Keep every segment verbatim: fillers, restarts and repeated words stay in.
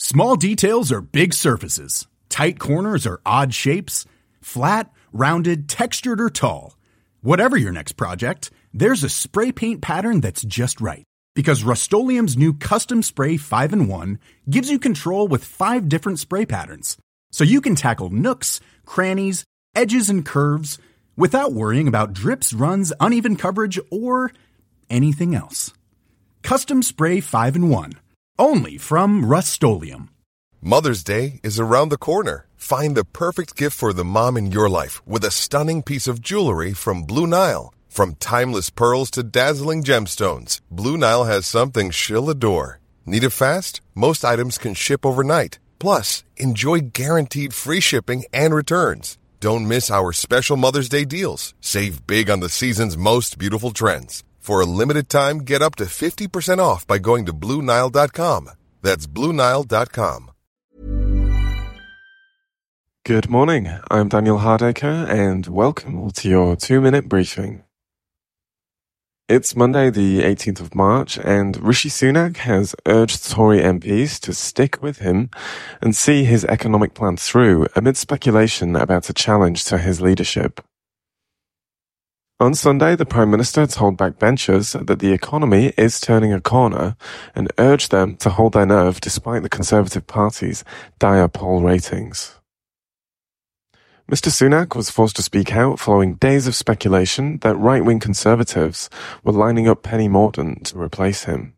Small details are big surfaces. Tight corners are odd shapes. Flat, rounded, textured, or tall. Whatever your next project, there's a spray paint pattern that's just right. Because Rust-Oleum's new Custom Spray five in one gives you control with five different spray patterns. So you can tackle nooks, crannies, edges, and curves without worrying about drips, runs, uneven coverage, or anything else. Custom Spray five in one. Only from Rust-Oleum. Mother's Day is around the corner. Find the perfect gift for the mom in your life with a stunning piece of jewelry from Blue Nile. From timeless pearls to dazzling gemstones, Blue Nile has something she'll adore. Need it fast? Most items can ship overnight. Plus, enjoy guaranteed free shipping and returns. Don't miss our special Mother's Day deals. Save big on the season's most beautiful trends. For a limited time, get up to fifty percent off by going to Blue Nile dot com. That's Blue Nile dot com. Good morning, I'm Daniel Hardacre, and welcome to your two-minute briefing. It's Monday the eighteenth of March, and Rishi Sunak has urged Tory M Ps to stick with him and see his economic plan through amid speculation about a challenge to his leadership. On Sunday, the Prime Minister told backbenchers that the economy is turning a corner and urged them to hold their nerve despite the Conservative Party's dire poll ratings. Mister Sunak was forced to speak out following days of speculation that right-wing Conservatives were lining up Penny Mordaunt to replace him.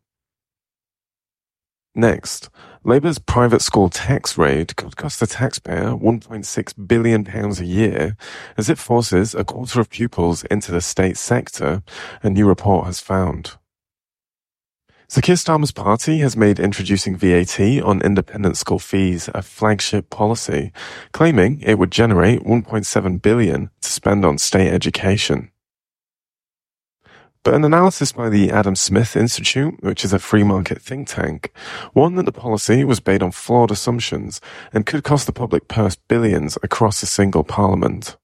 Next, Labour's private school tax raid could cost the taxpayer one point six billion pounds a year as it forces a quarter of pupils into the state sector, a new report has found. Sir Keir Starmer's party has made introducing V A T on independent school fees a flagship policy, claiming it would generate one point seven billion pounds to spend on state education. But an analysis by the Adam Smith Institute, which is a free market think tank, warned that the policy was based on flawed assumptions and could cost the public purse billions across a single parliament.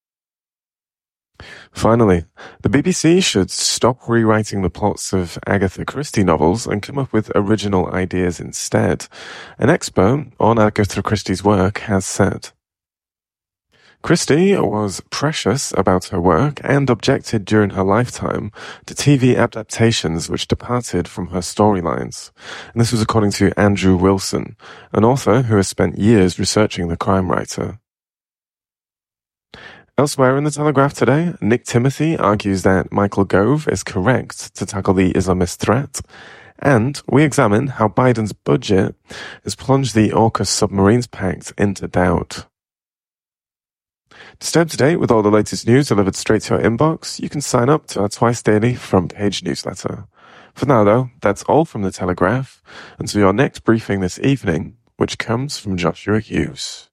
Finally, the B B C should stop rewriting the plots of Agatha Christie novels and come up with original ideas instead, an expert on Agatha Christie's work has said. Christie was precious about her work and objected during her lifetime to T V adaptations which departed from her storylines. And this was according to Andrew Wilson, an author who has spent years researching the crime writer. Elsewhere in the Telegraph today, Nick Timothy argues that Michael Gove is correct to tackle the Islamist threat, and we examine how Biden's budget has plunged the AUKUS submarines pact into doubt. To stay up to date with all the latest news delivered straight to your inbox, you can sign up to our twice daily front page newsletter. For now though, that's all from the Telegraph, until your next briefing this evening, which comes from Joshua Hughes.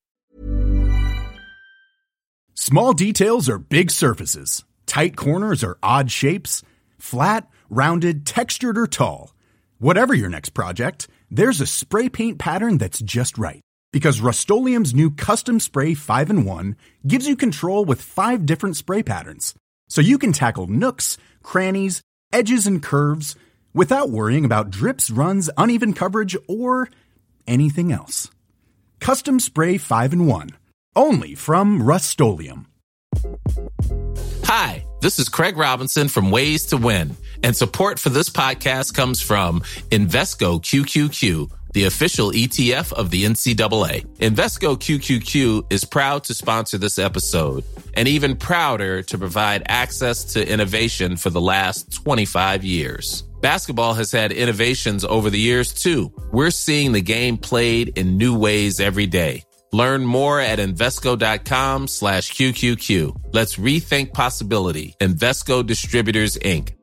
Small details are big surfaces. Tight corners are odd shapes. Flat, rounded, textured, or tall. Whatever your next project, there's a spray paint pattern that's just right. Because Rust-Oleum's new Custom Spray five in one gives you control with five different spray patterns. So you can tackle nooks, crannies, edges, and curves without worrying about drips, runs, uneven coverage, or anything else. Custom Spray five in one. Only from Rust-Oleum. Hi, this is Craig Robinson from Ways to Win, and support for this podcast comes from Invesco Q Q Q, the official E T F of the N C double A. Invesco Q Q Q is proud to sponsor this episode, and even prouder to provide access to innovation for the last twenty-five years. Basketball has had innovations over the years, too. We're seeing the game played in new ways every day. Learn more at Invesco.com slash QQQ. Let's rethink possibility. Invesco Distributors, Incorporated.